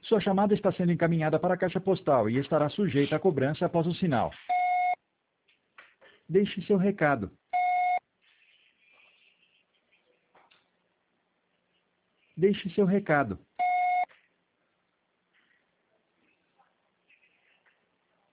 Sua chamada está sendo encaminhada para a caixa postal e estará sujeita à cobrança após o sinal. Deixe seu recado. Deixe seu recado.